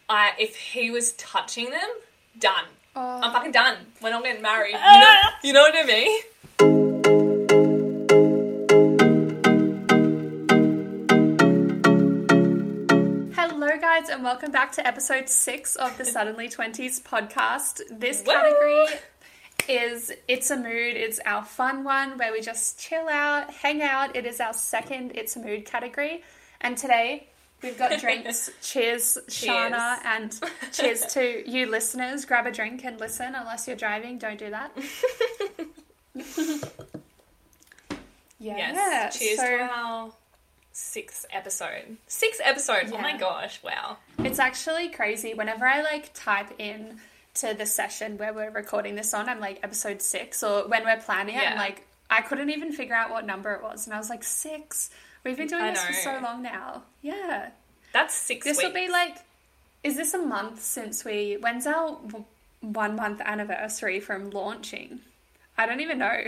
if he was touching them, done. Oh. I'm fucking done. We're not getting married. You know what I mean? Hello guys and welcome back to episode 6 of the Suddenly 20s podcast. This category is It's a Mood. It's our fun one where we just chill out, hang out. It is our second It's a Mood category. And today we've got drinks. Cheers, Shana, and cheers to you listeners. Grab a drink and listen. Unless you're driving, don't do that. Yes. Cheers to our sixth episode. Yeah. Oh my gosh, wow. It's actually crazy. Whenever I type in to the session where we're recording this on, I'm like episode 6, or when we're planning it, I'm like, I couldn't even figure out what number it was, and I was like, 6. We've been doing this for so long now. Yeah. That's 6 weeks. This will be is this a month since when's our 1 month anniversary from launching? I don't even know.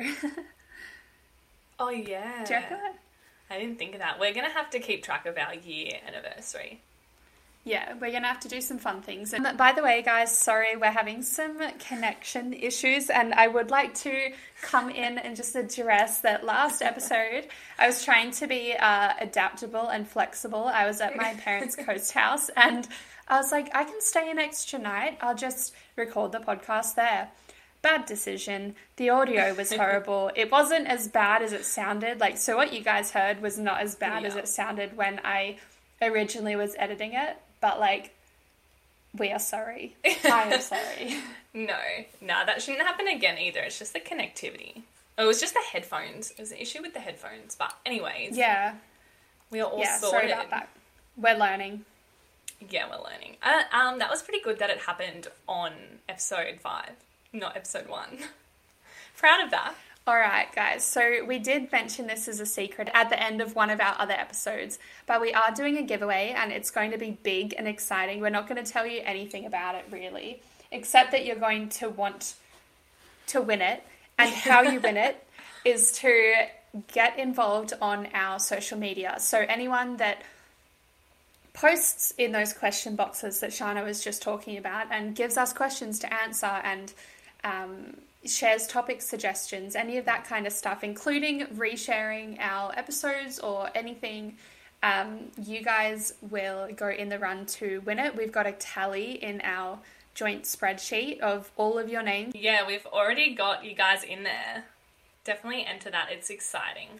Oh yeah. Do you reckon? I didn't think of that. We're going to have to keep track of our year anniversary. Yeah, we're going to have to do some fun things. And by the way, guys, sorry, we're having some connection issues, and I would like to come in and just address that last episode. I was trying to be adaptable and flexible. I was at my parents' coast house, and I was like, I can stay an extra night. I'll just record the podcast there. Bad decision. The audio was horrible. It wasn't as bad as it sounded. So what you guys heard was not as bad as it sounded when I originally was editing it. But, we are sorry. I am sorry. No, that shouldn't happen again either. It's just the connectivity. Oh, it was just the headphones. It was an issue with the headphones. But anyways. Yeah. We are all sorted. Sorry about that. We're learning. Yeah, we're learning. That was pretty good that it happened on episode 5. Not episode 1. Proud of that. All right, guys. So we did mention this as a secret at the end of one of our other episodes, but we are doing a giveaway and it's going to be big and exciting. We're not going to tell you anything about it really, except that you're going to want to win it. And how you win it is to get involved on our social media. So anyone that posts in those question boxes that Shana was just talking about and gives us questions to answer and shares topic suggestions, any of that kind of stuff, including resharing our episodes or anything, you guys will go in the run to win it. We've got a tally in our joint spreadsheet of all of your names. Yeah, we've already got you guys in there. Definitely enter that. It's exciting.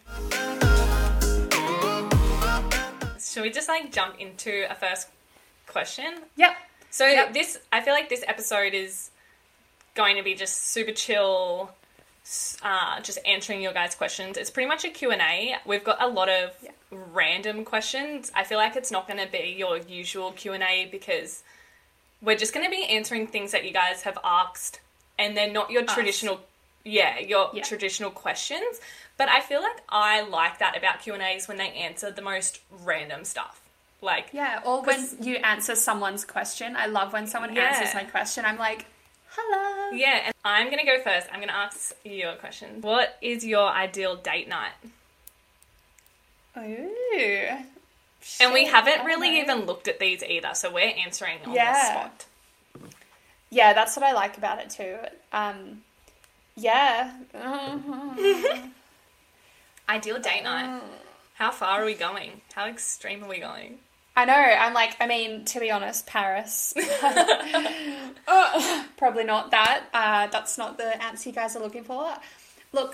Should we just jump into a first question? Yep. So I feel like this episode is going to be just super chill, just answering your guys' questions. It's pretty much a Q&A. We've got a lot of random questions. I feel like it's not going to be your usual Q&A because we're just going to be answering things that you guys have asked, and they're not your traditional, traditional questions. But I feel like I like that about Q&As when they answer the most random stuff. Or when you answer someone's question. I love when someone answers my question. I'm like, hello. Yeah, and I'm going to go first. I'm going to ask you a question. What is your ideal date night? Ooh. And we haven't really even looked at these either, so we're answering on the spot. Yeah, that's what I like about it too. Ideal date night. How far are we going? How extreme are we going? I know. To be honest, Paris. Probably not that. That's not the answer you guys are looking for. Look,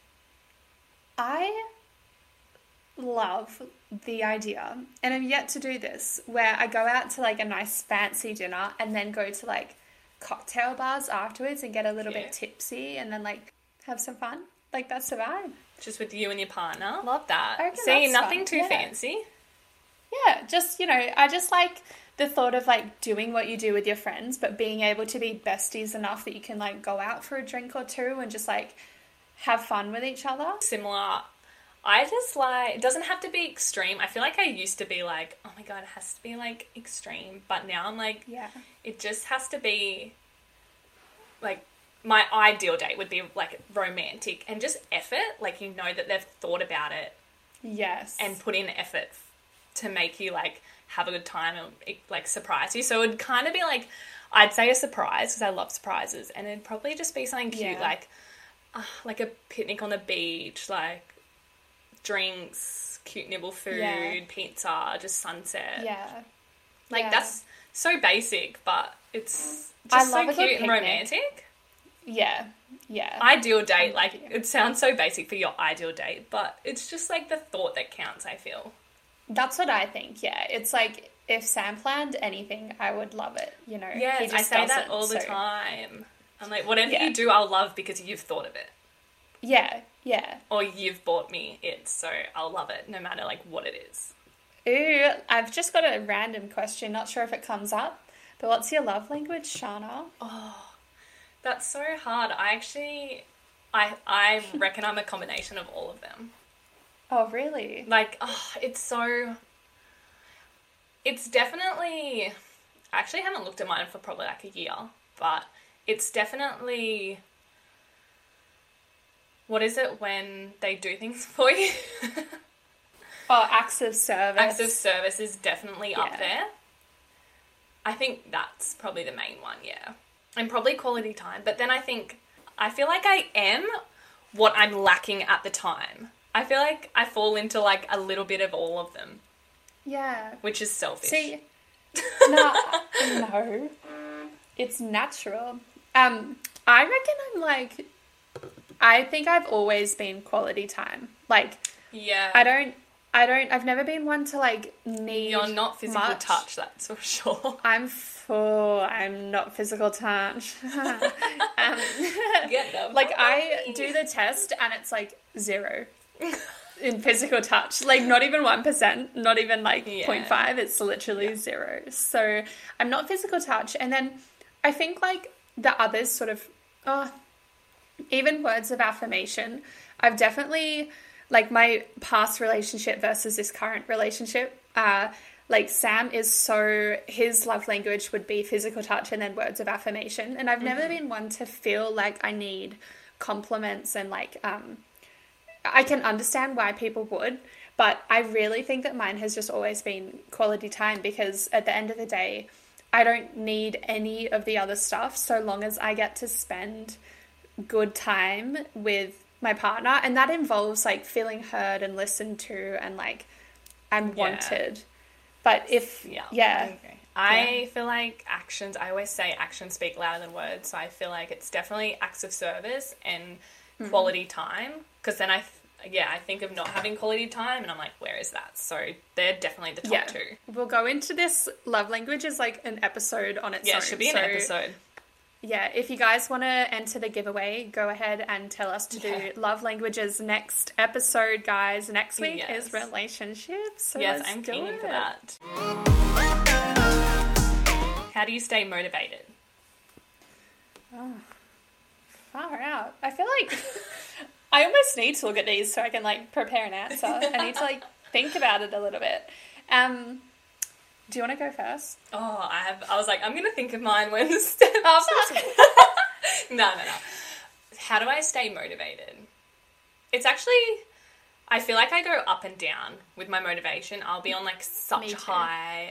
I love the idea, and I'm yet to do this, where I go out to a nice fancy dinner and then go to cocktail bars afterwards and get a little bit tipsy and then have some fun. That's the vibe. Just with you and your partner. Love that. See, nothing fun. too fancy. Yeah, just, I just like the thought of doing what you do with your friends, but being able to be besties enough that you can go out for a drink or two and just have fun with each other. Similar. I just it doesn't have to be extreme. I feel like I used to be oh my God, it has to be extreme. But now I'm it just has to be my ideal date would be romantic and just effort. You know that they've thought about it. Yes. And put in effort to make you, like, have a good time and, like, surprise you. So it would kind of be, like, I'd say a surprise because I love surprises. And it'd probably just be something cute, like a picnic on the beach, like, drinks, cute nibble food, pizza, just sunset. Yeah. Like, that's so basic, but it's just so cute and romantic. Yeah. Yeah. Ideal date, like, it sounds so basic for your ideal date, but it's just, like, the thought that counts, I feel. That's what I think, yeah. It's like, if Sam planned anything, I would love it, you know? Yeah, I say that all the time. I'm like, whatever you do, I'll love because you've thought of it. Yeah, yeah. Or you've bought me it, so I'll love it, no matter, like, what it is. Ooh, I've just got a random question, not sure if it comes up, but what's your love language, Shana? Oh, that's so hard. I reckon I'm a combination of all of them. Oh, really? Like, it's definitely, I actually haven't looked at mine for probably like a year, but it's definitely, what is it when they do things for you? Oh, acts of service. Acts of service is definitely up there. I think that's probably the main one, yeah. And probably quality time. But then I feel like I am what I'm lacking at the time. I feel like I fall into, like, a little bit of all of them. Yeah. Which is selfish. See, no. It's natural. I reckon I'm like, I think I've always been quality time. Like, yeah. I've never been one to, like, need You're not physical much. touch, that's for sure. I'm not physical touch. Get them. Like, I do the test and it's, like, 0 in physical touch. Like, not even 1%, not even, like, 0.5. It's literally 0. So, I'm not physical touch. And then I think, like, the others sort of, even words of affirmation, I've definitely, like, my past relationship versus this current relationship, like, Sam is his love language would be physical touch and then words of affirmation. And I've never been one to feel like I need compliments and, like, I can understand why people would, but I really think that mine has just always been quality time because at the end of the day, I don't need any of the other stuff so long as I get to spend good time with my partner. And that involves, like, feeling heard and listened to and, like, I'm wanted. But if, I feel like I always say actions speak louder than words. So I feel like it's definitely acts of service and quality time. Because then I think of not having quality time and I'm like, where is that? So they're definitely the top two. We'll go into this love language as, like, an episode on its own. Yeah, it should be an episode. Yeah, if you guys want to enter the giveaway, go ahead and tell us to do love languages next episode, guys. Next week is relationships. So I'm keen for that. How do you stay motivated? Oh, far out. I feel like I almost need to look at these so I can, like, prepare an answer. I need to, like, think about it a little bit. Do you want to go first? Oh, I was like, I'm going to think of mine when the steps. No. How do I stay motivated? It's actually, I feel like I go up and down with my motivation. I'll be on, like, such a high,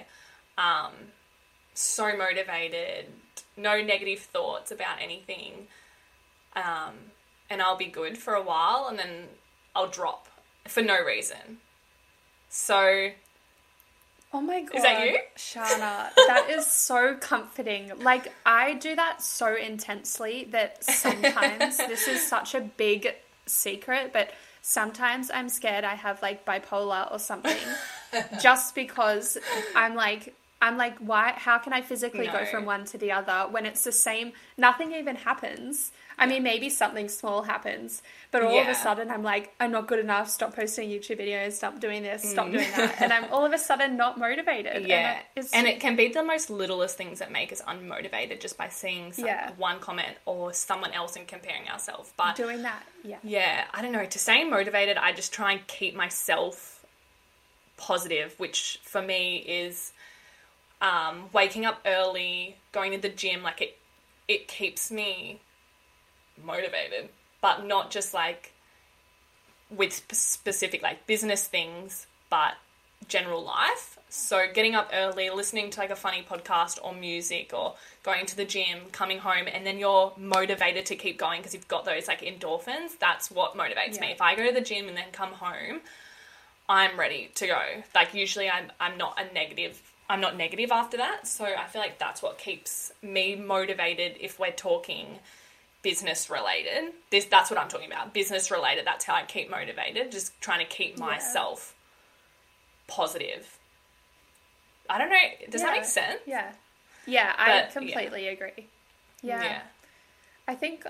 so motivated, no negative thoughts about anything. And I'll be good for a while and then I'll drop for no reason. So... Oh my God. Is that you? Shana, that is so comforting. Like, I do that so intensely that sometimes, this is such a big secret, but sometimes I'm scared I have, like, bipolar or something just because I'm like, why, how can I physically go from one to the other when it's the same, nothing even happens. I mean, maybe something small happens, but all of a sudden I'm like, I'm not good enough, stop posting YouTube videos, stop doing this, stop doing that. And I'm all of a sudden not motivated. Yeah. And it can be the most littlest things that make us unmotivated just by seeing one comment or someone else and comparing ourselves. But doing that, yeah, I don't know. To stay motivated, I just try and keep myself positive, which for me is waking up early, going to the gym. Like, it keeps me motivated, but not just, like, with specific, like, business things, but general life. So getting up early, listening to like a funny podcast or music, or going to the gym, coming home, and then you're motivated to keep going because you've got those like endorphins. That's what motivates me. If I go to the gym and then come home, I'm ready to go. Like usually I'm not negative after that. So I feel like that's what keeps me motivated if we're talking business related. That's what I'm talking about. Business related. That's how I keep motivated. Just trying to keep myself positive. I don't know. Does that make sense? Yeah. Yeah, I completely agree. Yeah. I think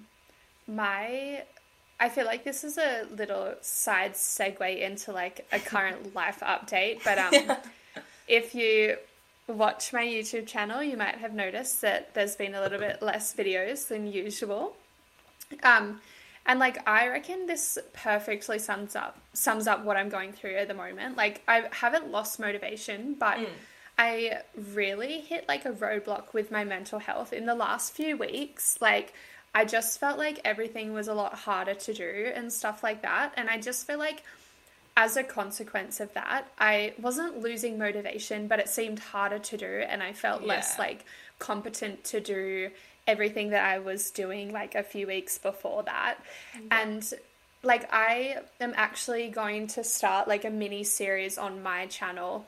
I feel like this is a little side segue into like a current life update, but if you watch my YouTube channel, you might have noticed that there's been a little bit less videos than usual. And like I reckon this perfectly sums up what I'm going through at the moment. Like I haven't lost motivation, but I really hit like a roadblock with my mental health in the last few weeks. Like I just felt like everything was a lot harder to do and stuff like that. And I just feel like as a consequence of that, I wasn't losing motivation, but it seemed harder to do. And I felt less like competent to do everything that I was doing like a few weeks before that. And like I am actually going to start like a mini series on my channel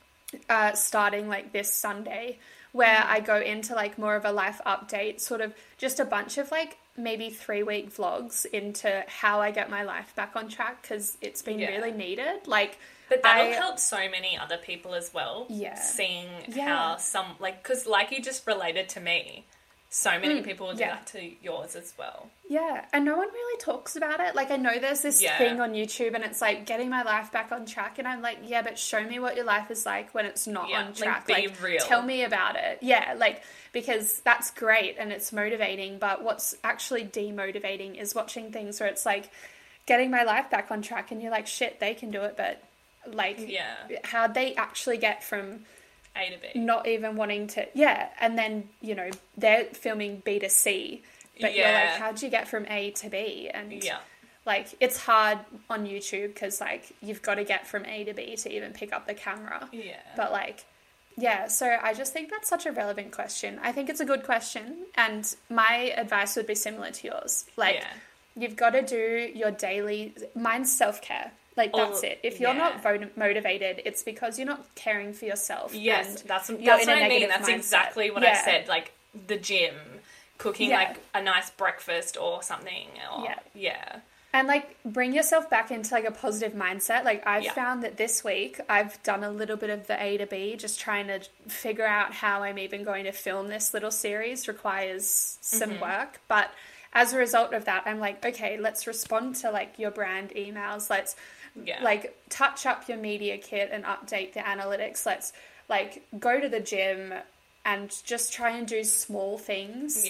starting like this Sunday, where I go into like more of a life update, sort of just a bunch of like maybe 3-week vlogs into how I get my life back on track, because it's been really needed. Like, but that'll help so many other people as well. Seeing how because like you just related to me, so many people will do that to yours as well. Yeah, and no one really talks about it. Like, I know there's this thing on YouTube and it's like getting my life back on track, and I'm like, yeah, but show me what your life is like when it's not on track. Like, be real. Tell me about it. Yeah, like, because that's great and it's motivating, but what's actually demotivating is watching things where it's like getting my life back on track and you're like, shit, they can do it, but like, how'd they actually get from A to B? Not even wanting to, and then, you know, they're filming B to C, but you're like, how'd you get from A to B? And like, it's hard on YouTube because like you've got to get from A to B to even pick up the camera. But like, so I just think that's such a relevant question. I think it's a good question, and my advice would be similar to yours. Like, you've got to do your daily, mine's self-care. Like, that's it. If you're not motivated, it's because you're not caring for yourself. Yes, that's what I mean. That's mindset. Exactly what I said. Like, the gym, cooking, like, a nice breakfast or something. Or, And, like, bring yourself back into, like, a positive mindset. Like, I've found that this week I've done a little bit of the A to B, just trying to figure out how I'm even going to film this little series requires some work. But as a result of that, I'm like, okay, let's respond to, like, your brand emails. Let's like touch up your media kit and update the analytics. Let's like go to the gym and just try and do small things.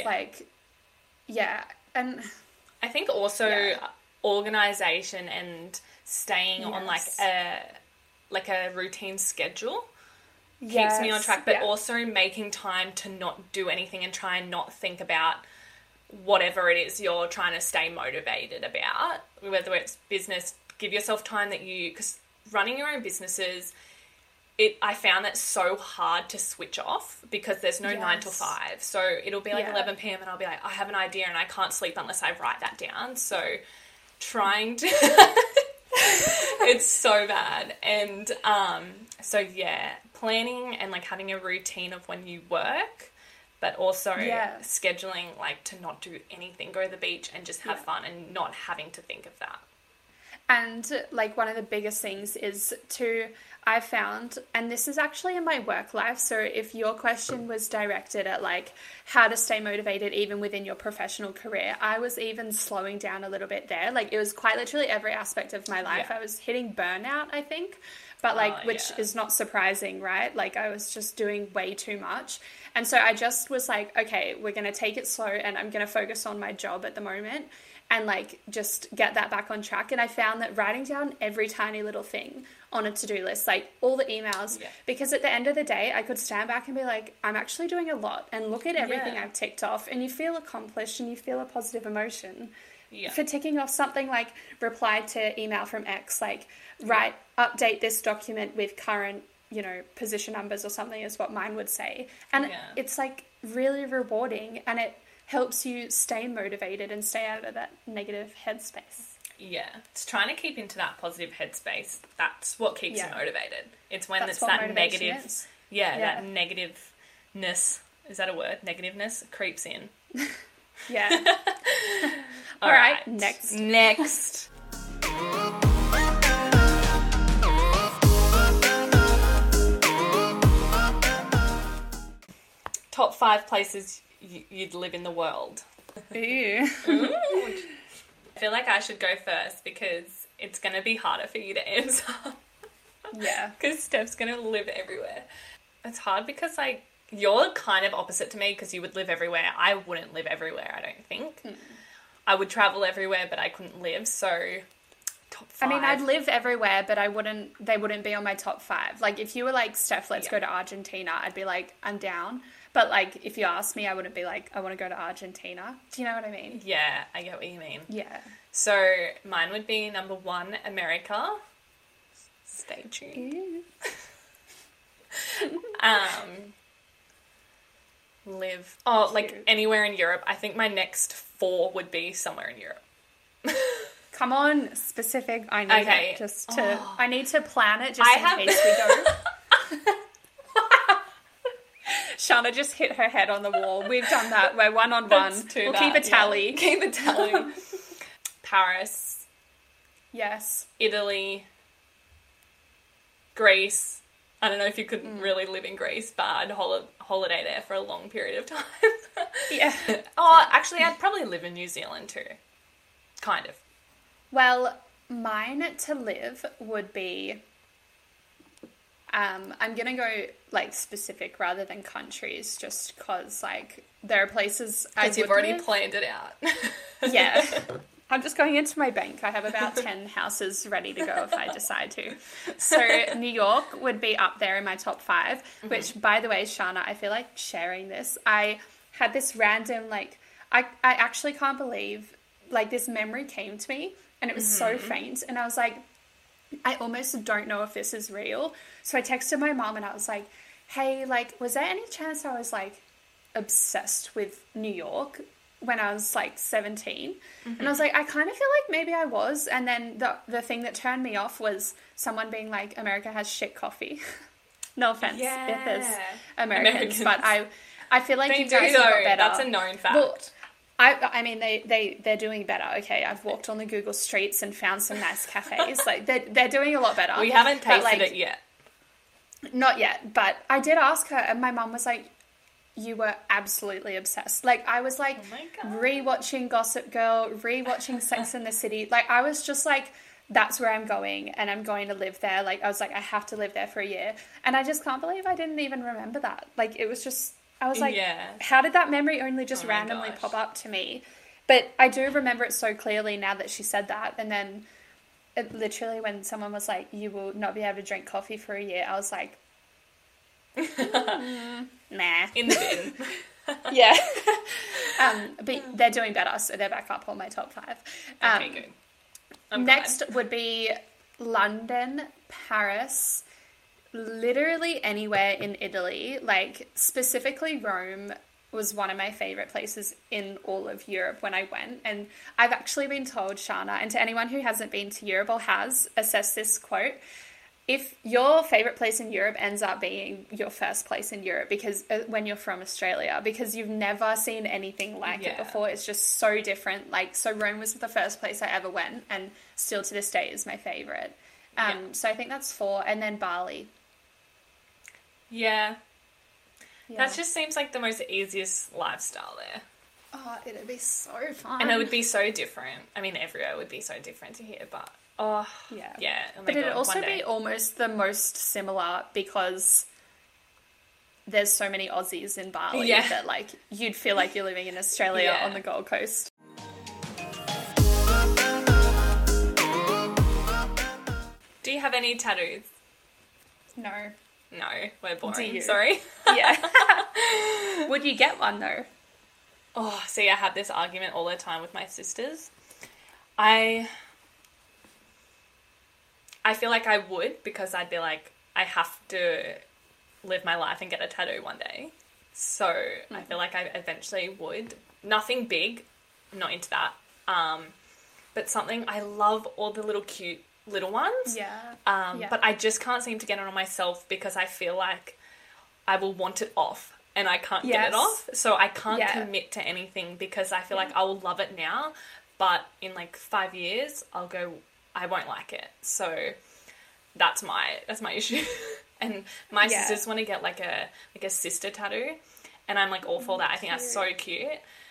And I think also organization and staying on like a routine schedule keeps me on track, but also making time to not do anything and try and not think about whatever it is you're trying to stay motivated about, whether it's business. Give yourself time because running your own businesses, I found that so hard to switch off because there's no 9 to 5. So it'll be like 11 p.m. and I'll be like, I have an idea and I can't sleep unless I write that down. So trying to, it's so bad. And planning and like having a routine of when you work, but also scheduling like to not do anything, go to the beach and just have fun and not having to think of that. And like one of the biggest things is I found, and this is actually in my work life, so if your question was directed at like how to stay motivated even within your professional career, I was even slowing down a little bit there. Like it was quite literally every aspect of my life. I was hitting burnout, I think, but like, which is not surprising, right? Like I was just doing way too much. And so I just was like, okay, we're going to take it slow and I'm going to focus on my job at the moment and like just get that back on track. And I found that writing down every tiny little thing on a to-do list, like all the emails, because at the end of the day, I could stand back and be like, I'm actually doing a lot and look at everything I've ticked off, and you feel accomplished and you feel a positive emotion. for ticking off something like reply to email from X, like update this document with current, position numbers or something is what mine would say. And it's like really rewarding, and it helps you stay motivated and stay out of that negative headspace. Yeah, it's trying to keep into that positive headspace. That's what keeps you motivated. It's when it's that negative, that negativeness, is that a word? Negativeness creeps in. Yeah. All right, next. Top 5 places you'd live in the world. Ooh. I feel like I should go first because it's going to be harder for you to answer. Yeah. Because Steph's going to live everywhere. It's hard because, like, you're kind of opposite to me because you would live everywhere. I wouldn't live everywhere, I don't think. I would travel everywhere, but I couldn't live, so top 5. I mean, I'd live everywhere, but they wouldn't be on my top 5. Like, if you were like, Steph, let's go to Argentina, I'd be like, I'm down. But, like, if you asked me, I wouldn't be like, I want to go to Argentina. Do you know what I mean? Yeah, I get what you mean. Yeah. So, mine would be number 1, America. Stay tuned. Live. Oh, like, anywhere in Europe. I think my next 4 would be somewhere in Europe. Come on, specific. I need it just to... I need to plan it just in case we go. Shana just hit her head on the wall. We've done that. We're 1-on-1. We'll keep a tally. Yeah. Keep a tally. Paris. Yes. Italy. Greece. I don't know if you could really live in Greece, but I'd holiday there for a long period of time. Yeah. Oh, actually, I'd probably live in New Zealand too. Kind of. Well, mine to live would be... I'm going to go, like, specific rather than countries, just because, like, there are places I would because you've already planned it out. Yeah. I'm just going into my bank. I have about 10 houses ready to go if I decide to. So New York would be up there in my top 5, which, by the way, Shana, I feel like sharing this. I had this random, like, I actually can't believe, like, this memory came to me, and it was so faint, and I was like, I almost don't know if this is real. So I texted my mom and I was like, hey, like, was there any chance I was, like, obsessed with New York when I was, like, 17? And I was like, I kind of feel like maybe I was. And then the thing that turned me off was someone being like, America has shit coffee. No offense if there's Americans. But I feel like you guys got better. That's a known fact. Well, I mean, they're doing better, okay? I've walked on the Google streets and found some nice cafes. Like, they're doing a lot better. We haven't tasted it yet. Not yet, but I did ask her, and my mum was like, you were absolutely obsessed. Like, I was, like, rewatching Gossip Girl, rewatching Sex and the City. Like, I was just like, that's where I'm going, and I'm going to live there. Like, I was like, I have to live there for a year. And I just can't believe I didn't even remember that. Like, it was just... I was like, how did that memory only just randomly pop up to me? But I do remember it so clearly now that she said that. And then literally when someone was like, you will not be able to drink coffee for a year, I was like, nah. In the bin. Yeah. But they're doing better, so they're back up on my top 5. Okay, good. I'm next glad. would be London, Paris, literally anywhere in Italy. Like, specifically Rome was one of my favourite places in all of Europe when I went. And I've actually been told, Shana, and to anyone who hasn't been to Europe or has, assess this quote: if your favourite place in Europe ends up being your first place in Europe, because when you're from Australia, because you've never seen anything like it before, it's just so different. Like, so Rome was the first place I ever went, and still to this day is my favourite. So I think that's 4, and then Bali. Yeah. That just seems like the most easiest lifestyle there. Oh, it'd be so fun. And it would be so different. I mean, everywhere would be so different to here, but... Oh, yeah. Oh but it'd also be almost the most similar because there's so many Aussies in Bali that, like, you'd feel like you're living in Australia on the Gold Coast. Do you have any tattoos? No. No, we're boring. Do you? Sorry. Yeah. Would you get one, though? Oh, see, I have this argument all the time with my sisters I feel like I would, because I'd be like, I have to live my life and get a tattoo one day. So I feel like I eventually would. Nothing big, I'm not into that. But something, I love all the little cute little ones. Yeah. But I just can't seem to get it on myself, because I feel like I will want it off and I can't get it off. So I can't commit to anything, because I feel like I will love it now, but in like 5 years I'll go, I won't like it. So that's my issue. And my sisters want to get like a sister tattoo, and I'm like all for that. I think that's so cute.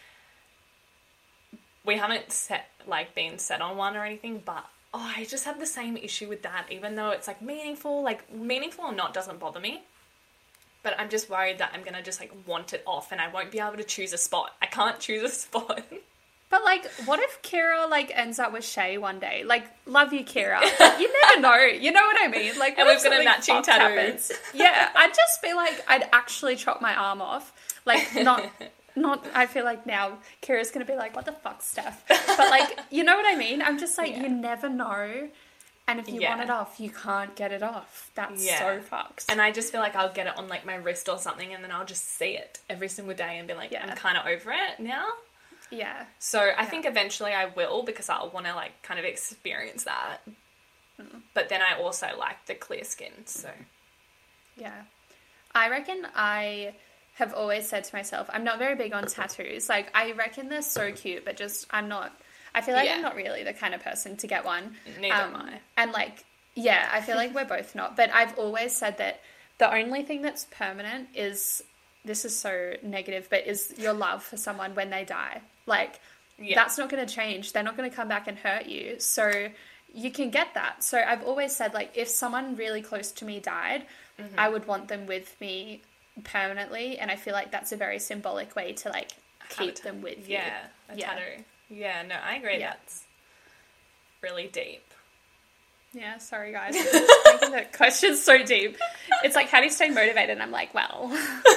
We haven't been set on one or anything, but I just have the same issue with that, even though it's like meaningful or not doesn't bother me. But I'm just worried that I'm going to just like want it off, and I won't be able to choose a spot. I can't choose a spot. But, like, what if Kira, like, ends up with Shay one day? Like, love you, Kira. You never know. You know what I mean? Like, and we've got a matching tattoo. Yeah, I'd just be like, I'd actually chop my arm off. Like, not, I feel like now Kira's going to be like, what the fuck, Steph? But, like, you know what I mean? I'm just like, you never know. And if you want it off, you can't get it off. That's so fucked. And I just feel like I'll get it on, like, my wrist or something, and then I'll just see it every single day and be like, I'm kind of over it now. Yeah. So I think eventually I will, because I'll want to, like, kind of experience that. But then I also like the clear skin, so. Yeah. I reckon I have always said to myself, I'm not very big on tattoos. Like, I reckon they're so cute, but just, I feel like I'm not really the kind of person to get one. Neither am I. And, like, I feel like we're both not. But I've always said that the only thing that's permanent is, this is so negative, but is your love for someone when they die. Like, that's not going to change. They're not going to come back and hurt you. So you can get that. So I've always said, like, if someone really close to me died, I would want them with me permanently. And I feel like that's a very symbolic way to, like, keep them with you. Yeah, a tattoo. Yeah, no, I agree. Yeah. That's really deep. Yeah, sorry, guys. Making the question so deep. It's like, how do you stay motivated? And I'm like, well.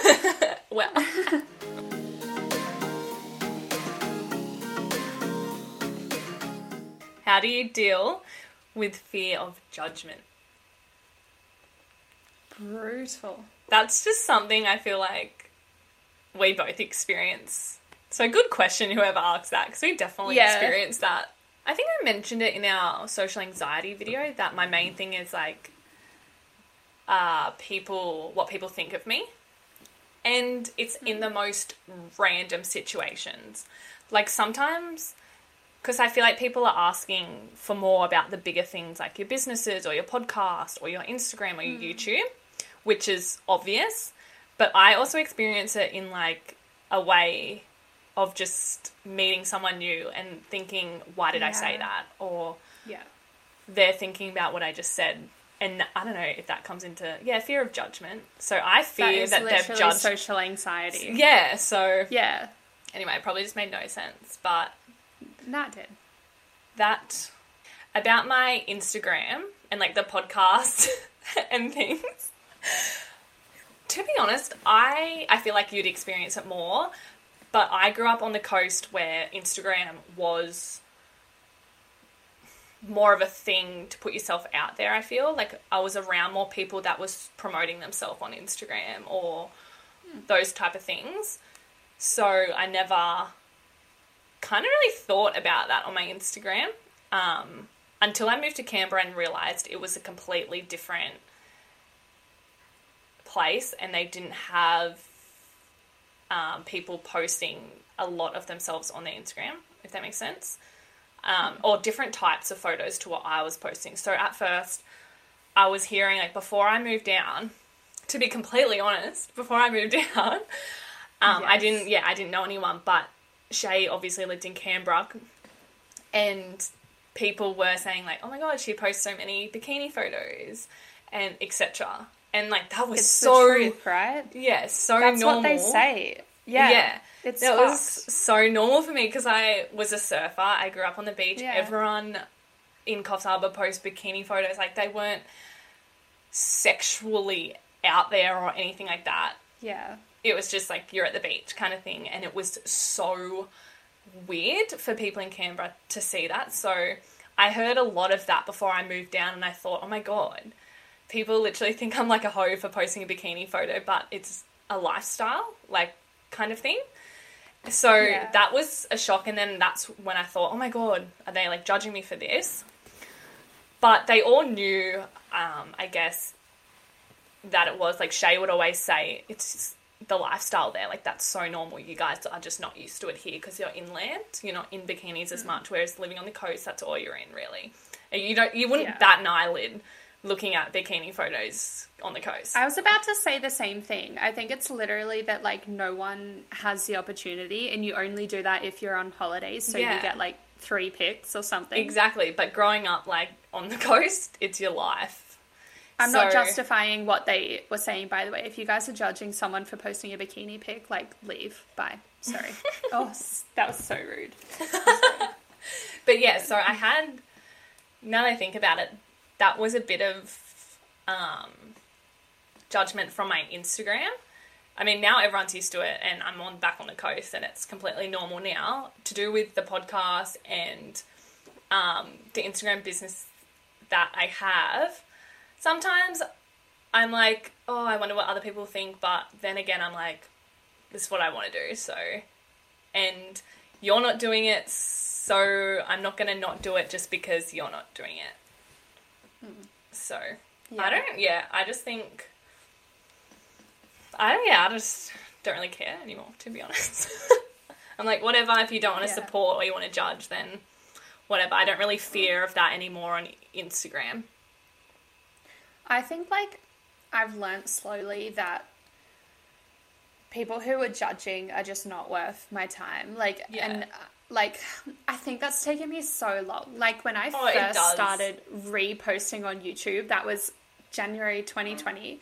How do you deal with fear of judgment? Brutal. That's just something I feel like we both experience. So good question, whoever asks that, because we definitely experienced that. I think I mentioned it in our social anxiety video, that my main thing is like what people think of me. And it's in the most random situations. Like sometimes, because I feel like people are asking for more about the bigger things, like your businesses or your podcast or your Instagram or your YouTube, which is obvious. But I also experience it in like a way of just meeting someone new and thinking, why did I say that? Or they're thinking about what I just said. And I don't know if that comes into, fear of judgment. So I fear that they've judged. Social anxiety. Yeah, so. Yeah. Anyway, it probably just made no sense, but. No, it did. That, about my Instagram and like the podcast and things. To be honest, I feel like you'd experience it more, but I grew up on the coast where Instagram was more of a thing to put yourself out there, I feel. Like I was around more people that was promoting themselves on Instagram or those type of things. So I never kind of really thought about that on my Instagram until I moved to Canberra and realised it was a completely different place and they didn't have people posting a lot of themselves on their Instagram, if that makes sense. Or different types of photos to what I was posting. So at first, I was hearing, like, before I moved down, to be completely honest, before I moved down, I didn't know anyone, but Shay obviously lived in Canberra, and people were saying, like, oh my God, she posts so many bikini photos, and etc. And, like, that was it's the truth, right? Yeah, so That's normal. That's what they say. Yeah. It was so normal for me because I was a surfer. I grew up on the beach. Yeah. Everyone in Coffs Harbour posts bikini photos. Like, they weren't sexually out there or anything like that. Yeah. It was just like, you're at the beach kind of thing. And it was so weird for people in Canberra to see that. So I heard a lot of that before I moved down, and I thought, oh my God, people literally think I'm like a hoe for posting a bikini photo, but it's a lifestyle, like, kind of thing. So that was a shock, and then that's when I thought, oh my God, are they, like, judging me for this? But they all knew, I guess, that it was, like, Shay would always say, it's just the lifestyle there, like, that's so normal. You guys are just not used to it here because you're inland. You're not in bikinis as much, whereas living on the coast, that's all you're in, really. You wouldn't bat an eyelid looking at bikini photos on the coast. I was about to say the same thing. I think it's literally that, like, no one has the opportunity, and you only do that if you're on holidays, so you get, like, 3 pics or something. Exactly, but growing up, like, on the coast, it's your life. I'm not justifying what they were saying, by the way. If you guys are judging someone for posting a bikini pic, like, leave. Bye. Sorry. Oh, that was so rude. But yeah, so I had, now that I think about it, that was a bit of judgment from my Instagram. I mean, now everyone's used to it, and I'm back on the coast, and it's completely normal now, to do with the podcast and the Instagram business that I have. Sometimes I'm like, oh, I wonder what other people think, but then again, I'm like, this is what I want to do, so, and you're not doing it, so I'm not going to not do it just because you're not doing it. So, I just think, I just don't really care anymore, to be honest. I'm like, whatever, if you don't want to support or you want to judge, then whatever. I don't really fear of that anymore on Instagram. I think, like, I've learnt slowly that people who are judging are just not worth my time. Like, and, like, I think that's taken me so long. Like, when I first started reposting on YouTube, that was January 2020.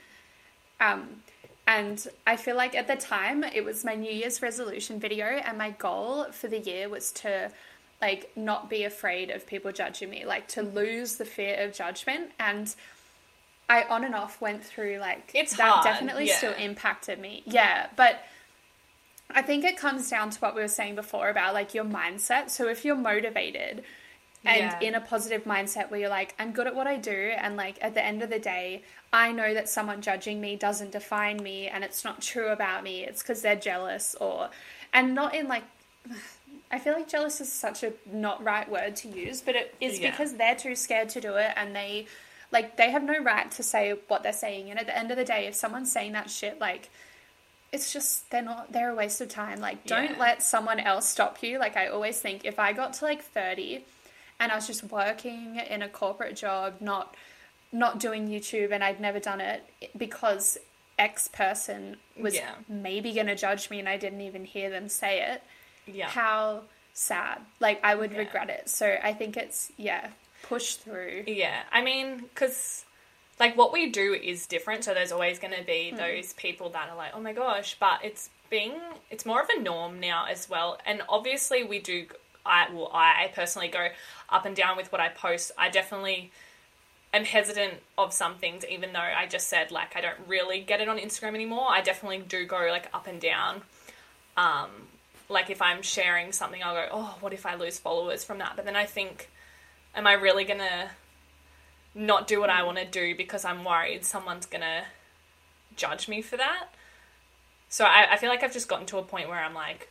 And I feel like at the time, it was my New Year's resolution video, and my goal for the year was to, like, not be afraid of people judging me, like, to lose the fear of judgment. And I on and off went through, like, it's that hard. Definitely still impacted me. Yeah, but I think it comes down to what we were saying before about, like, your mindset. So if you're motivated and in a positive mindset where you're like, I'm good at what I do, and, like, at the end of the day, I know that someone judging me doesn't define me, and it's not true about me, it's because they're jealous, and not in, like, I feel like jealous is such a not right word to use, but it is because they're too scared to do it, and they have no right to say what they're saying. And at the end of the day, if someone's saying that shit, like, it's just, they're a waste of time. Like, don't let someone else stop you. Like, I always think if I got to, like, 30 and I was just working in a corporate job, not doing YouTube, and I'd never done it because X person was maybe going to judge me and I didn't even hear them say it. Yeah. How sad. Like, I would regret it. So I think it's, push through. Yeah, I mean, because, like, what we do is different, so there's always going to be those people that are like, oh my gosh, but it's more of a norm now as well, and obviously we do, I personally go up and down with what I post. I definitely am hesitant of some things, even though I just said, like, I don't really get it on Instagram anymore. I definitely do go, like, up and down. Like, if I'm sharing something, I'll go, oh, what if I lose followers from that? But then I think, am I really going to not do what I want to do because I'm worried someone's going to judge me for that? So I feel like I've just gotten to a point where I'm like,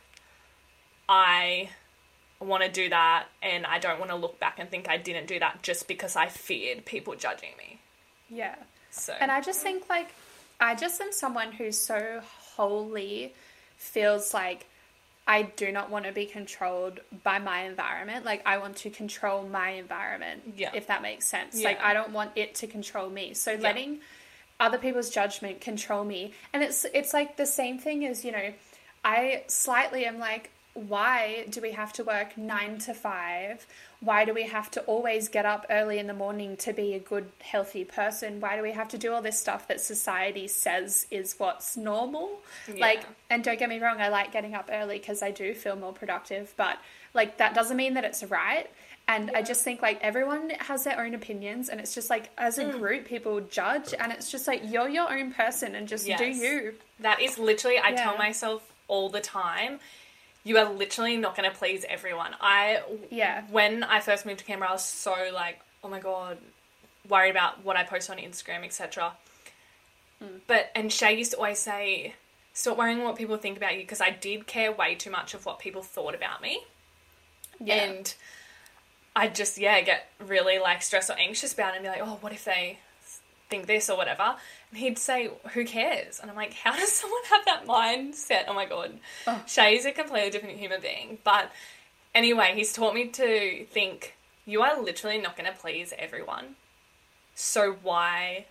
I want to do that, and I don't want to look back and think I didn't do that just because I feared people judging me. Yeah. So. And I just think, like, I just am someone who so wholly feels like I do not want to be controlled by my environment. Like, I want to control my environment, if that makes sense. Yeah. Like, I don't want it to control me. So letting other people's judgment control me. And it's like the same thing as, you know, I slightly am like, why do we have to work 9 to 5? Why do we have to always get up early in the morning to be a good, healthy person? Why do we have to do all this stuff that society says is what's normal? Yeah. Like, and don't get me wrong, I like getting up early because I do feel more productive, but, like, that doesn't mean that it's right. And I just think, like, everyone has their own opinions, and it's just, like, as a group, people judge, and it's just, like, you're your own person, and just do you. That is literally, I tell myself all the time, you are literally not going to please everyone. When I first moved to Canberra, I was so like, oh my God, worried about what I post on Instagram, etc. And Shay used to always say, stop worrying what people think about you, because I did care way too much of what people thought about me. Yeah. And I just, get really, like, stressed or anxious about it and be like, oh, what if they think this or whatever? And he'd say, who cares? And I'm like, how does someone have that mindset? Oh, my God. Oh. Shay's a completely different human being. But anyway, he's taught me to think, you are literally not going to please everyone. So why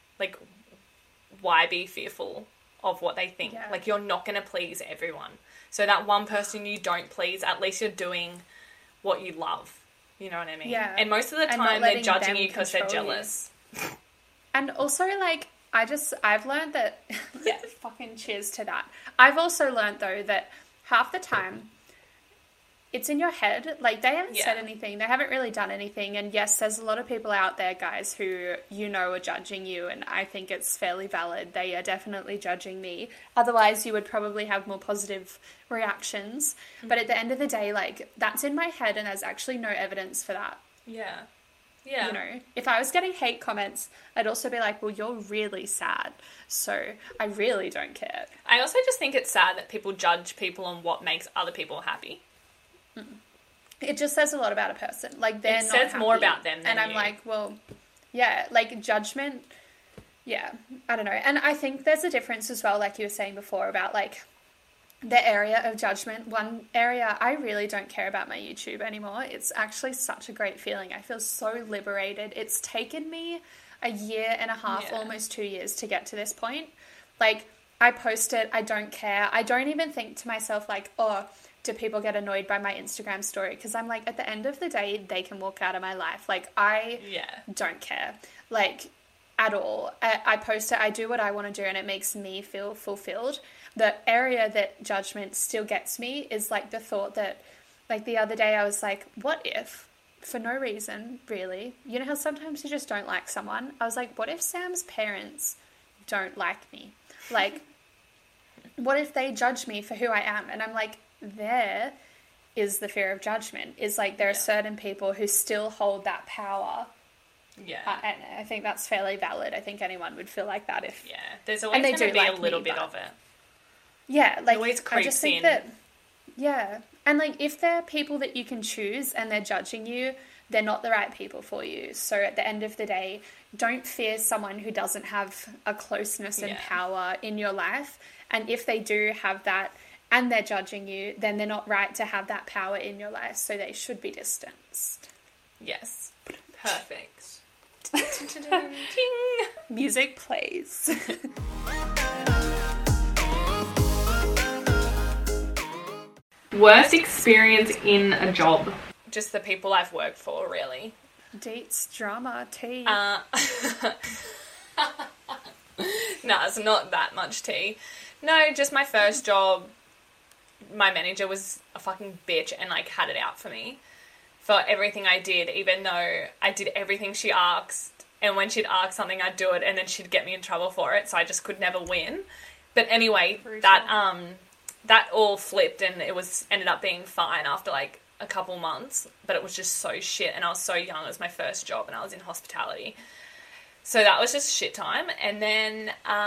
be fearful of what they think? Yeah. Like, you're not going to please everyone. So that one person you don't please, at least you're doing what you love. You know what I mean? Yeah. And most of the time they're judging you because they're jealous. And also, like, I've learned that, fucking cheers to that. I've also learned, though, that half the time it's in your head. Like, they haven't said anything. They haven't really done anything. And yes, there's a lot of people out there, guys, who are judging you. And I think it's fairly valid. They are definitely judging me. Otherwise, you would probably have more positive reactions. Mm-hmm. But at the end of the day, like, that's in my head and there's actually no evidence for that. Yeah. Yeah. You know, if I was getting hate comments, I'd also be like, well, you're really sad. So I really don't care. I also just think it's sad that people judge people on what makes other people happy. It just says a lot about a person. Like, they're not says happy. More about them than and I'm you. Like, well, yeah, like, judgment, I don't know. And I think there's a difference as well, like you were saying before, about, like, the area of judgment. One area, I really don't care about my YouTube anymore. It's actually such a great feeling. I feel so liberated. It's taken me a year and a half, almost 2 years to get to this point. Like, I post it, I don't care. I don't even think to myself, like, oh, do people get annoyed by my Instagram story? Because I'm like, at the end of the day, they can walk out of my life. Like, I don't care, like, at all. I post it, I do what I want to do, and it makes me feel fulfilled. The area that judgment still gets me is, like, the thought that, like, the other day I was like, what if, for no reason, really, you know how sometimes you just don't like someone? I was like, what if Sam's parents don't like me? Like, what if they judge me for who I am? And I'm like, there is the fear of judgment. Is like, there are certain people who still hold that power. Yeah. And I think that's fairly valid. I think anyone would feel like that if... Yeah, there's always going to be a little bit of it. Yeah, like, it always creeps I just think in. that... Yeah. And, like, if they're people that you can choose and they're judging you, they're not the right people for you. So at the end of the day, don't fear someone who doesn't have a closeness and power in your life. And if they do have that and they're judging you, then they're not right to have that power in your life. So they should be distanced. Yes. Perfect. Music plays. Worst experience in a job? Just the people I've worked for, really. Dates, drama, tea. No, it's not that much tea. No, just my first job. My manager was a fucking bitch and, like, had it out for me for everything I did, even though I did everything she asked. And when she'd ask something, I'd do it, and then she'd get me in trouble for it, so I just could never win. But anyway, that all flipped, and it ended up being fine after, like, a couple months. But it was just so shit, and I was so young. It was my first job, and I was in hospitality. So that was just shit time. And then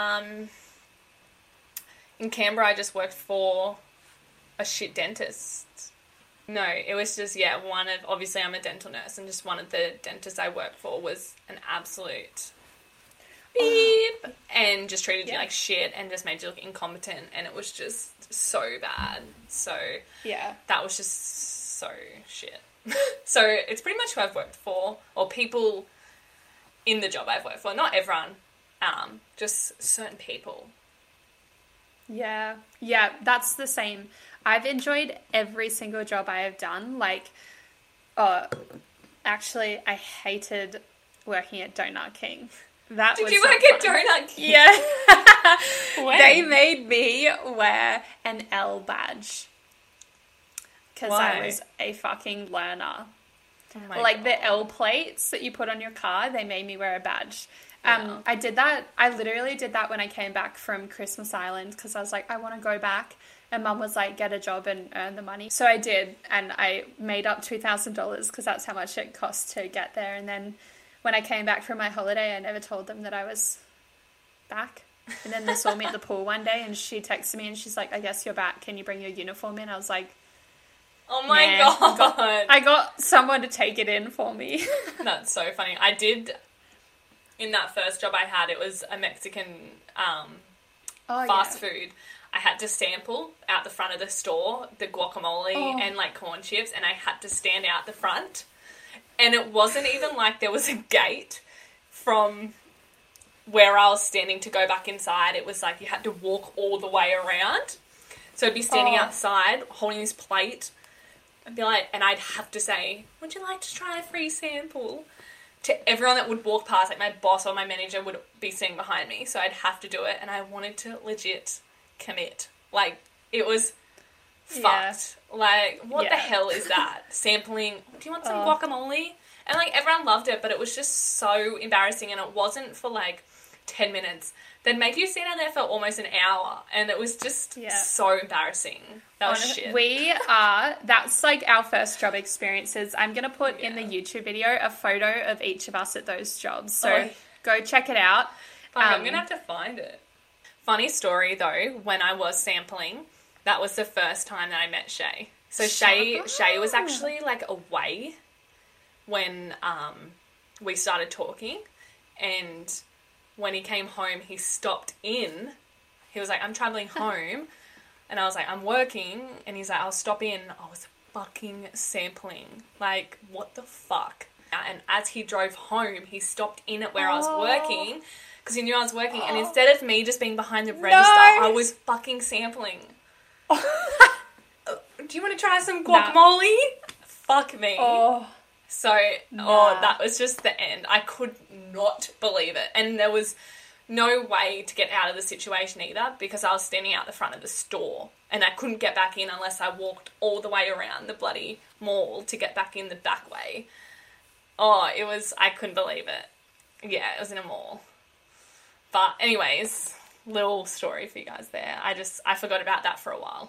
in Canberra, I just worked for a shit dentist. No, it was just, obviously I'm a dental nurse, and just one of the dentists I worked for was an absolute beep, and just treated you like shit and just made you look incompetent, and it was just so bad. So, that was just so shit. So it's pretty much who I've worked for, or people in the job I've worked for. Not everyone, just certain people. Yeah, that's the same. I've enjoyed every single job I have done. Like, actually, I hated working at Donut King. Did you work at Donut King? Yeah. They made me wear an L badge. Because I was a fucking learner. Oh like, God. The L plates that you put on your car, they made me wear a badge. I did that. I literally did that when I came back from Christmas Island, because I was like, I want to go back And Mum was like, get a job and earn the money. So I did, and I made up $2,000 because that's how much it cost to get there. And then when I came back from my holiday, I never told them that I was back. And then they saw me at the pool one day, and she texted me and she's like, I guess you're back. Can you bring your uniform in? I was like, oh my God. I got someone to take it in for me. That's so funny. I did, in that first job I had, it was a Mexican fast food. I had to sample out the front of the store the guacamole and like corn chips, and I had to stand out the front. And it wasn't even like there was a gate from where I was standing to go back inside. It was like you had to walk all the way around. So I'd be standing outside holding this plate. I'd be like, and I'd have to say, would you like to try a free sample? To everyone that would walk past, like my boss or my manager would be sitting behind me. So I'd have to do it, and I wanted to legit commit. Like, it was fucked. Like, what the hell is that? Sampling, do you want some guacamole? And like, everyone loved it, but it was just so embarrassing, and it wasn't for like 10 minutes. They'd make you stand there for almost an hour, and it was just so embarrassing. That was shit. That's like our first job experiences. I'm going to put in the YouTube video a photo of each of us at those jobs. So go check it out. I'm going to have to find it. Funny story though, when I was sampling, that was the first time that I met Shay. So Shay was actually like away when we started talking, and when he came home, he stopped in. He was like, I'm traveling home. And I was like, I'm working. And he's like, I'll stop in. I was fucking sampling. Like, what the fuck? And as he drove home, he stopped in at where I was working, because he knew I was working. And instead of me just being behind the register, I was fucking sampling. Do you want to try some guacamole? Fuck me. So, that was just the end. I could not believe it. And there was no way to get out of the situation either, because I was standing out the front of the store, and I couldn't get back in unless I walked all the way around the bloody mall to get back in the back way. I couldn't believe it. Yeah, it was in a mall. But anyways, little story for you guys there. I forgot about that for a while.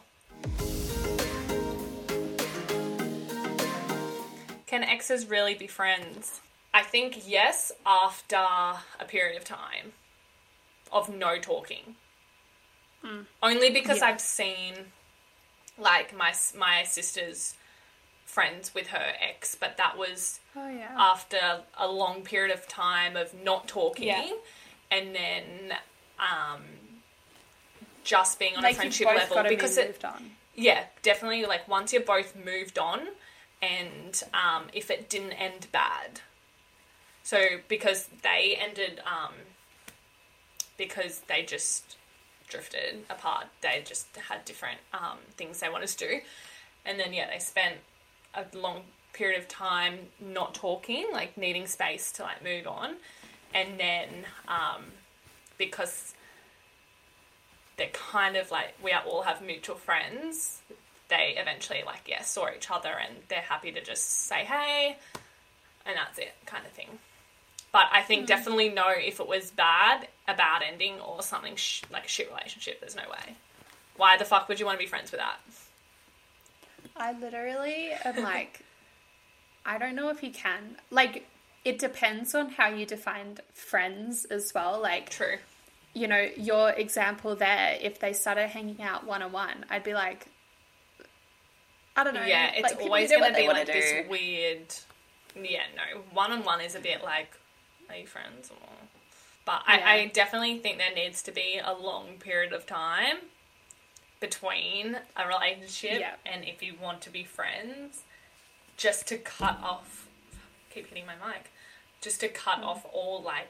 Can exes really be friends? I think yes, after a period of time of no talking. Only because I've seen, like, my sister's friends with her ex, but that was after a long period of time of not talking, and then just being on a friendship level, because it moved on. Yeah, definitely. Like, once you're both moved on, and if it didn't end bad. So, because they ended, because they just drifted apart. They just had different things they wanted to do. And then, they spent a long period of time not talking, like, needing space to, like, move on. And then, because they're kind of, like, we all have mutual friends, they eventually, like, saw each other, and they're happy to just say, hey, and that's it, kind of thing. But I think definitely no, if it was bad, a bad ending or something like a shit relationship, there's no way. Why the fuck would you want to be friends with that? I literally am like, I don't know if you can. Like, it depends on how you defined friends as well. Like, true. You know, your example there, if they started hanging out one-on-one, I'd be like, I don't know. Yeah, it's like, always going to be like this weird... Yeah, no. One-on-one is a bit like, are you friends? Or... But I definitely think there needs to be a long period of time between a relationship and if you want to be friends, just to cut off... Keep hitting my mic. Just to cut off all, like,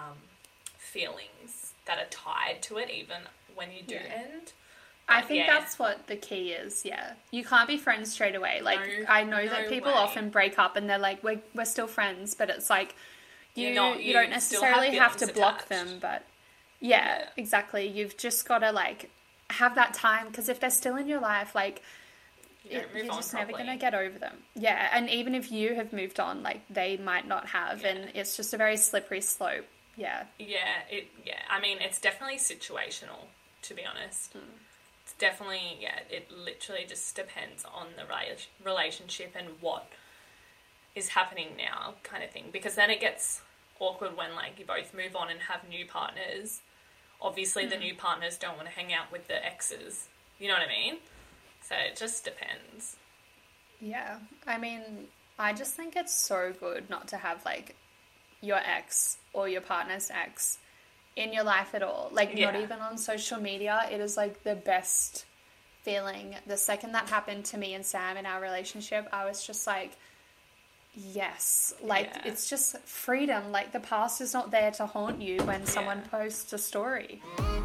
feelings that are tied to it, even when you do end. I think that's what the key is, You can't be friends straight away. Like, I know that people often break up and they're like, we're still friends, but it's like, you don't necessarily have to block them, but exactly. You've just got to, like, have that time, because if they're still in your life, like, you're just never going to get over them. Yeah, and even if you have moved on, like, they might not have, and it's just a very slippery slope. Yeah. I mean, it's definitely situational, to be honest. It's definitely, it literally just depends on the relationship and what is happening now kind of thing. Because then it gets awkward when, like, you both move on and have new partners. Obviously, the new partners don't want to hang out with the exes. You know what I mean? So it just depends. Yeah. I mean, I just think it's so good not to have, like, your ex or your partner's ex in your life at all. Like, not even on social media. It is, like, the best feeling. The second that happened to me and Sam in our relationship, I was just like, yes. Like, it's just freedom. Like, the past is not there to haunt you when someone posts a story.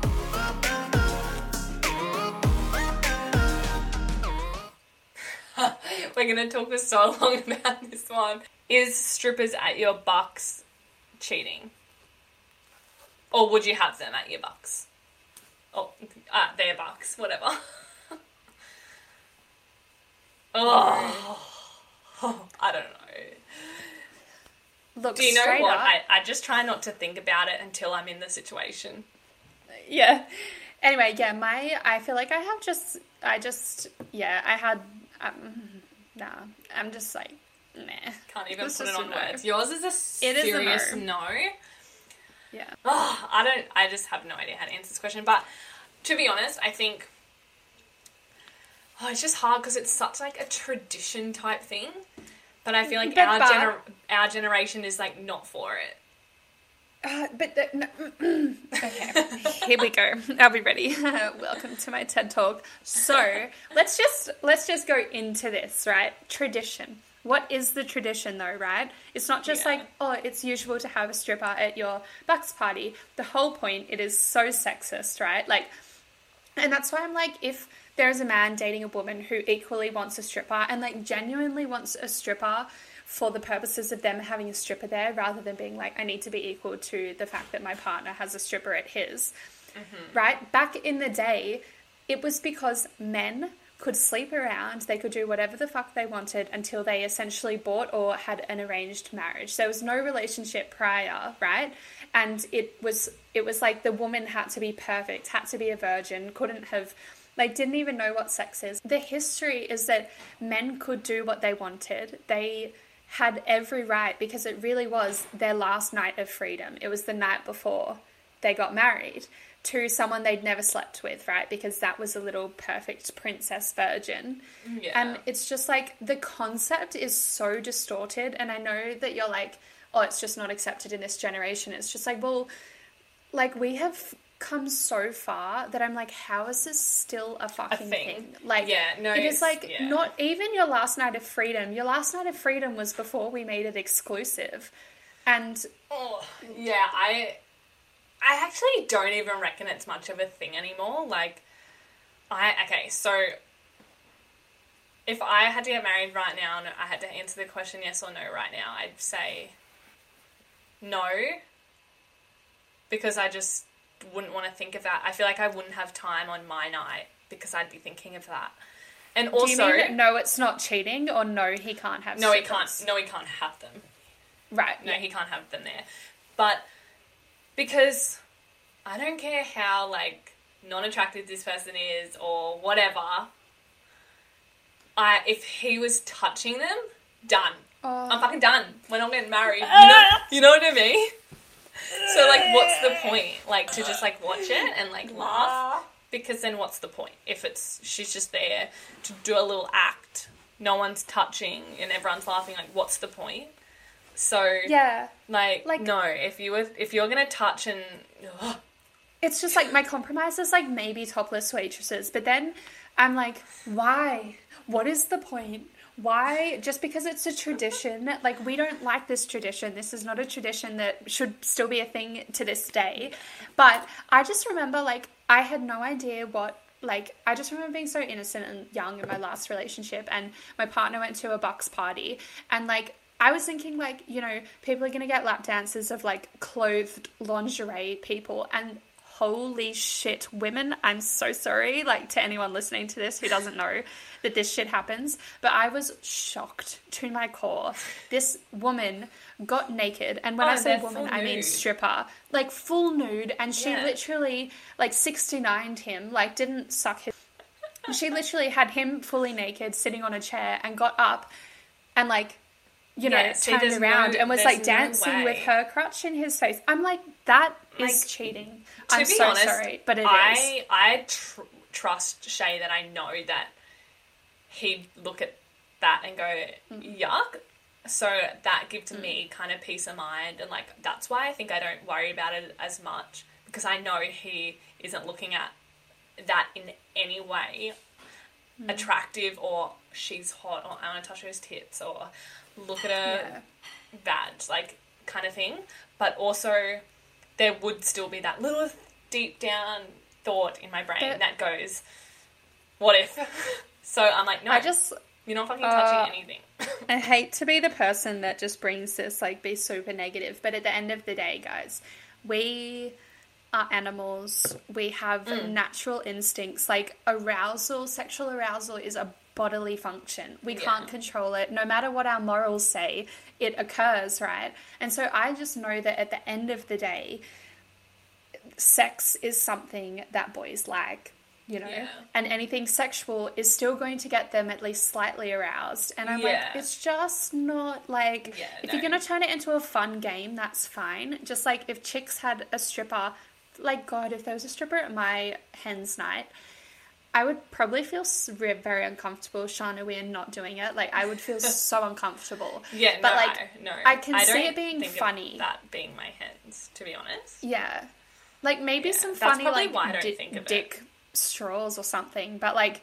We're going to talk for so long about this one. Is strippers at your bucks cheating? Or would you have them at your bucks? Oh, their bucks, whatever. I don't know. Look, do you know what? Up, I just try not to think about it until I'm in the situation. Yeah. Anyway, I feel like I had, I'm just like, nah. Can't even put it on words. Yours is a serious no. Yeah. Oh, I just have no idea how to answer this question. But to be honest, I think, it's just hard because it's such like a tradition type thing. But I feel like our generation is like not for it. Okay, here we go. I'll be ready. Welcome to my TED Talk. So let's just go into this, right? Tradition. What is the tradition though, right? It's not just like, it's usual to have a stripper at your bucks party. The whole point, it is so sexist, right? Like, and that's why I'm like, if there's a man dating a woman who equally wants a stripper and like genuinely wants a stripper for the purposes of them having a stripper there rather than being like, I need to be equal to the fact that my partner has a stripper at his, right? Back in the day, it was because men could sleep around, they could do whatever the fuck they wanted until they essentially bought or had an arranged marriage. There was no relationship prior, right? And it was like the woman had to be perfect, had to be a virgin, couldn't have, like, didn't even know what sex is. The history is that men could do what they wanted. They had every right because it really was their last night of freedom. It was the night before they got married to someone they'd never slept with, right? Because that was a little perfect princess virgin. Yeah. And it's just like the concept is so distorted. And I know that you're like, oh, it's just not accepted in this generation. It's just like, well, like we have come so far that I'm like, how is this still a fucking thing? Like, it is like not even your last night of freedom. Your last night of freedom was before we made it exclusive. And I actually don't even reckon it's much of a thing anymore. Like, so if I had to get married right now and I had to answer the question yes or no right now, I'd say no, because I just wouldn't want to think of that. I feel like I wouldn't have time on my night because I'd be thinking of that. And also, do you mean no, it's not cheating, or no, he can't have strippers? No, he can't have them. Right. No, he can't have them there. But because I don't care how, like, non-attractive this person is or whatever, if he was touching them, done. I'm fucking done. We're not getting married. You know what I mean? So, like, what's the point? Like, to just, like, watch it and, like, laugh? Because then what's the point? If she's just there to do a little act, no one's touching and everyone's laughing, like, what's the point? So, like no, if you're going to touch and... It's just, like, my compromise is, like, maybe topless waitresses. But then I'm like, why? What is the point? Why? Just because it's a tradition. Like, we don't like this tradition. This is not a tradition that should still be a thing to this day. But I just remember, like, I had no idea what... Like, I just remember being so innocent and young in my last relationship. And my partner went to a bucks party. And, like... I was thinking, like, you know, people are going to get lap dances of, like, clothed lingerie people, and holy shit, women, I'm so sorry, like, to anyone listening to this who doesn't know that this shit happens, but I was shocked to my core. This woman got naked, and when I say woman, I mean stripper, like, full nude, and she literally, like, 69'd him, like, didn't suck his... She literally had him fully naked sitting on a chair and got up and like, you know, turned around and was like dancing with her crotch in his face. I'm like, that is cheating. I'm so honest, sorry, but it is. I trust Shay that I know that he'd look at that and go, yuck. So that gives me kind of peace of mind. And like, that's why I think I don't worry about it as much, because I know he isn't looking at that in any way attractive, or she's hot, or I want to touch her tits, or look at her bad, like, kind of thing. But also there would still be that little deep down thought in my brain that goes, what if? So I'm like, no, you're not fucking touching anything. I hate to be the person that just brings this, like, be super negative, but at the end of the day, guys, we are animals. We have natural instincts. Like, sexual arousal is a bodily function. We can't control it. No matter what our morals say, it occurs, right? And so I just know that at the end of the day, sex is something that boys like, you know, and anything sexual is still going to get them at least slightly aroused. And I'm like, it's just not like, if you're going to turn it into a fun game, that's fine. Just like if chicks had a stripper, like, God, if there was a stripper at my hen's night, I would probably feel very uncomfortable, Shana, we're not doing it. Like, I would feel so uncomfortable. Yeah, but no, like, I can see it being funny. That being my hens, to be honest. Yeah. Like, maybe some funny, like, dick straws or something. But, like,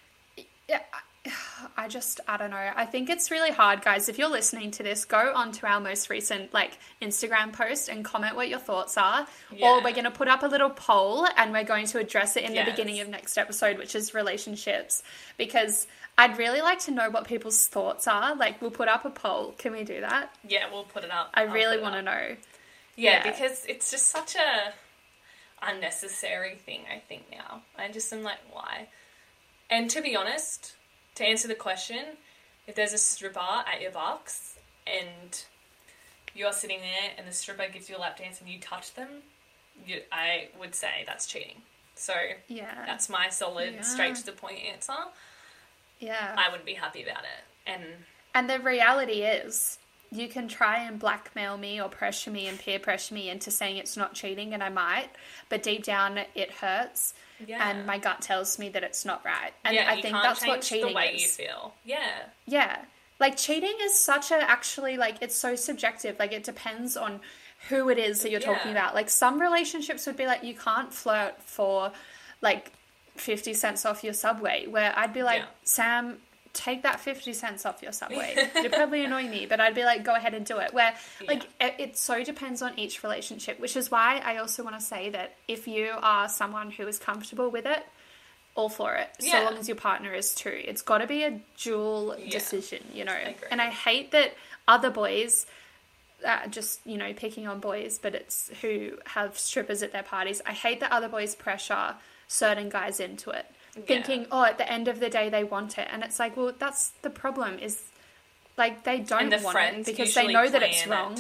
I don't know. I think it's really hard, guys. If you're listening to this, go onto our most recent, like, Instagram post and comment what your thoughts are. Yeah. Or we're going to put up a little poll and we're going to address it in the beginning of next episode, which is relationships. Because I'd really like to know what people's thoughts are. Like, we'll put up a poll. Can we do that? Yeah, we'll put it up. I really want to know. Yeah, because it's just such a unnecessary thing, I think, now. I just am like, why? And to be honest, to answer the question, if there's a stripper at your box and you're sitting there and the stripper gives you a lap dance and you touch them, I would say that's cheating. So that's my solid, straight to the point answer. Yeah. I wouldn't be happy about it. And the reality is, you can try and blackmail me or pressure me and peer pressure me into saying it's not cheating, and I might, but deep down it hurts. Yeah. And my gut tells me that it's not right. And I think that's what cheating is. The way you feel. Yeah. Yeah. Like, cheating is such a, actually, like, it's so subjective. Like, it depends on who it is that you're talking about. Like, some relationships would be like, you can't flirt for, like, 50 cents off your Subway. Where I'd be like, Sam, take that 50 cents off your Subway. You're probably annoying me, but I'd be like, go ahead and do it. Where, like, it so depends on each relationship, which is why I also want to say that if you are someone who is comfortable with it, all for it, so long as your partner is too. It's got to be a dual decision, you know. And I hate that other boys, just, you know, picking on boys, but it's who have strippers at their parties. I hate that other boys pressure certain guys into it. Thinking, at the end of the day, they want it. And it's like, well, that's the problem is, like, they don't want it because they know that it's wrong.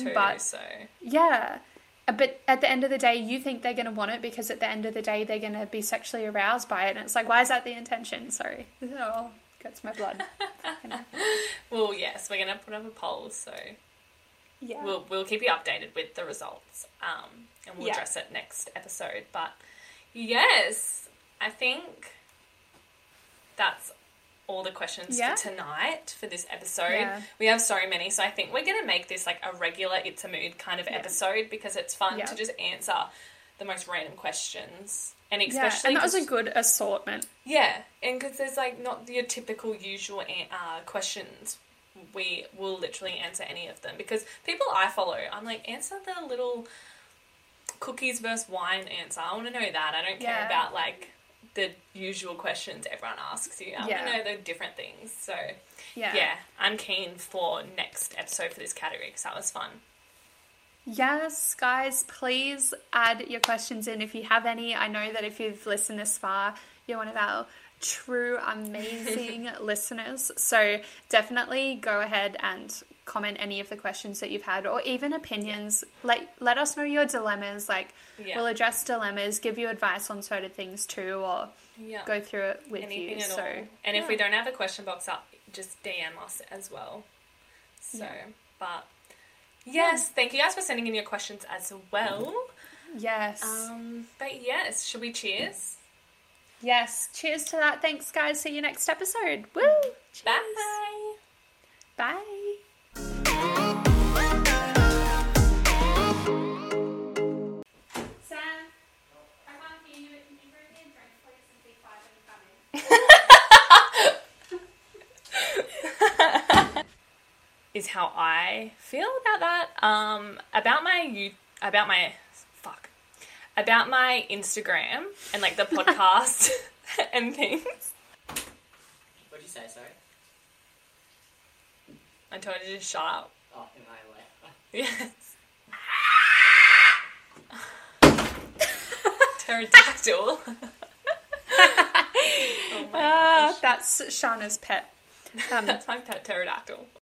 But at the end of the day, you think they're going to want it because at the end of the day, they're going to be sexually aroused by it. And it's like, why is that the intention? Sorry. Oh, gets my blood. Well, yes, we're going to put up a poll, so we'll keep you updated with the results. And we'll address it next episode. But, yes, I think that's all the questions for tonight, for this episode. Yeah. We have so many, so I think we're going to make this like a regular It's a Mood kind of episode because it's fun to just answer the most random questions. And especially... and that was a good assortment. Yeah, and because there's like not your typical usual questions. We will literally answer any of them because people I follow, I'm like, answer the little cookies versus wine answer. I want to know that. I don't care about like the usual questions everyone asks you. I want to know the different things. So, I'm keen for next episode for this category because that was fun. Yes, guys, please add your questions in if you have any. I know that if you've listened this far, you're one of our true amazing listeners. So definitely go ahead and comment any of the questions that you've had or even opinions. Like, let us know your dilemmas. Like, we'll address dilemmas, give you advice on certain things too, or go through it with anything you. at So, all. And if we don't have a question box up, just DM us as well. So, but yes, thank you guys for sending in your questions as well. Yes. But yes, should we cheers? Yes. Cheers to that. Thanks, guys. See you next episode. Woo! Cheers. Bye. Bye. Sam, I can't hear you. Can you bring me a drink, please, and be quiet and come in? Is how I feel about that. About my Instagram and like the podcast and things. What'd you say, sorry? I told you to shut up. Oh, in my way. Yes. Pterodactyl. That's Shauna's pet. That's my pet pterodactyl.